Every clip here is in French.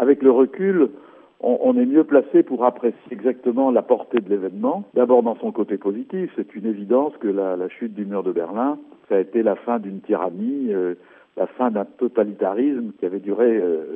Avec le recul, on est mieux placé pour apprécier exactement la portée de l'événement. D'abord dans son côté positif, c'est une évidence que la chute du mur de Berlin, ça a été la fin d'une tyrannie, la fin d'un totalitarisme qui avait duré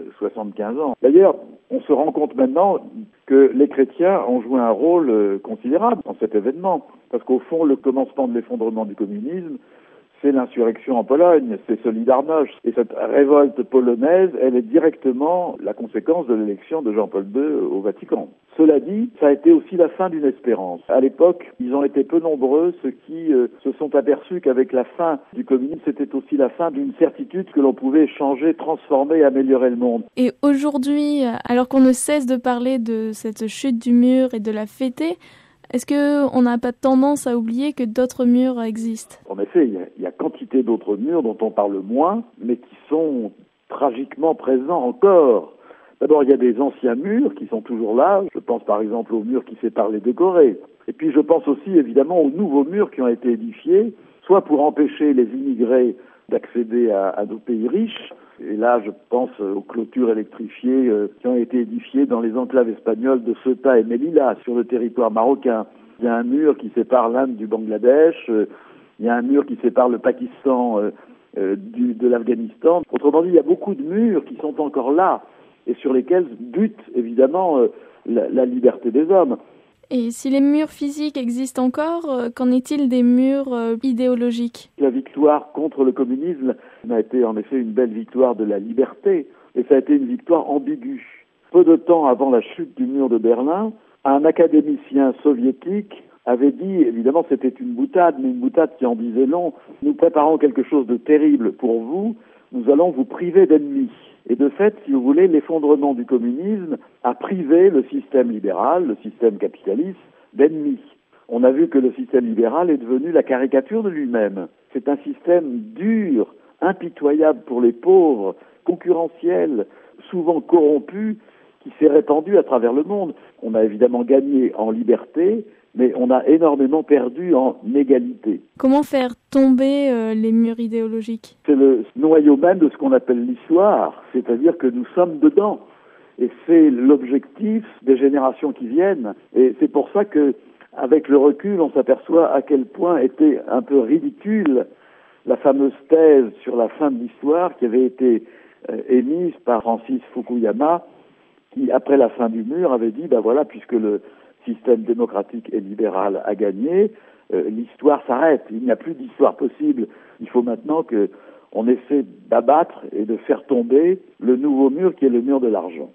75 ans. D'ailleurs, on se rend compte maintenant que les chrétiens ont joué un rôle considérable dans cet événement, parce qu'au fond, le commencement de l'effondrement du communisme, c'est l'insurrection en Pologne, c'est Solidarność. Et cette révolte polonaise, elle est directement la conséquence de l'élection de Jean-Paul II au Vatican. Cela dit, ça a été aussi la fin d'une espérance. À l'époque, ils ont été peu nombreux ceux qui se sont aperçus qu'avec la fin du communisme, c'était aussi la fin d'une certitude que l'on pouvait changer, transformer, améliorer le monde. Et aujourd'hui, alors qu'on ne cesse de parler de cette chute du mur et de la fêter, est-ce qu'on n'a pas tendance à oublier que d'autres murs existent? En effet, il y a quantité d'autres murs dont on parle moins, mais qui sont tragiquement présents encore. D'abord, il y a des anciens murs qui sont toujours là. Je pense par exemple au mur qui sépare les deux Corées. Et puis je pense aussi évidemment aux nouveaux murs qui ont été édifiés, soit pour empêcher les immigrés d'accéder à nos pays riches. Et là, je pense aux clôtures électrifiées qui ont été édifiées dans les enclaves espagnoles de Ceuta et Melilla, sur le territoire marocain. Il y a un mur qui sépare l'Inde du Bangladesh. Il y a un mur qui sépare le Pakistan de l'Afghanistan. Autrement dit, il y a beaucoup de murs qui sont encore là et sur lesquels bute évidemment la liberté des hommes. Et si les murs physiques existent encore, qu'en est-il des murs idéologiques? La victoire contre le communisme a été en effet une belle victoire de la liberté, et ça a été une victoire ambiguë. Peu de temps avant la chute du mur de Berlin, un académicien soviétique avait dit, évidemment c'était une boutade, mais une boutade qui en disait long, nous préparons quelque chose de terrible pour vous, nous allons vous priver d'ennemis. Et de fait, si vous voulez, l'effondrement du communisme a privé le système libéral, le système capitaliste, d'ennemis. On a vu que le système libéral est devenu la caricature de lui-même. C'est un système dur, impitoyable pour les pauvres, concurrentiel, souvent corrompu, qui s'est répandu à travers le monde. On a évidemment gagné en liberté, mais on a énormément perdu en égalité. Comment faire tomber les murs idéologiques? C'est le noyau même de ce qu'on appelle l'histoire, c'est-à-dire que nous sommes dedans. Et c'est l'objectif des générations qui viennent. Et c'est pour ça que, avec le recul, on s'aperçoit à quel point était un peu ridicule la fameuse thèse sur la fin de l'histoire qui avait été émise par Francis Fukuyama, qui, après la fin du mur, avait dit, voilà, puisque le système démocratique et libéral a gagné, l'histoire s'arrête. Il n'y a plus d'histoire possible. Il faut maintenant qu'on essaie d'abattre et de faire tomber le nouveau mur qui est le mur de l'argent.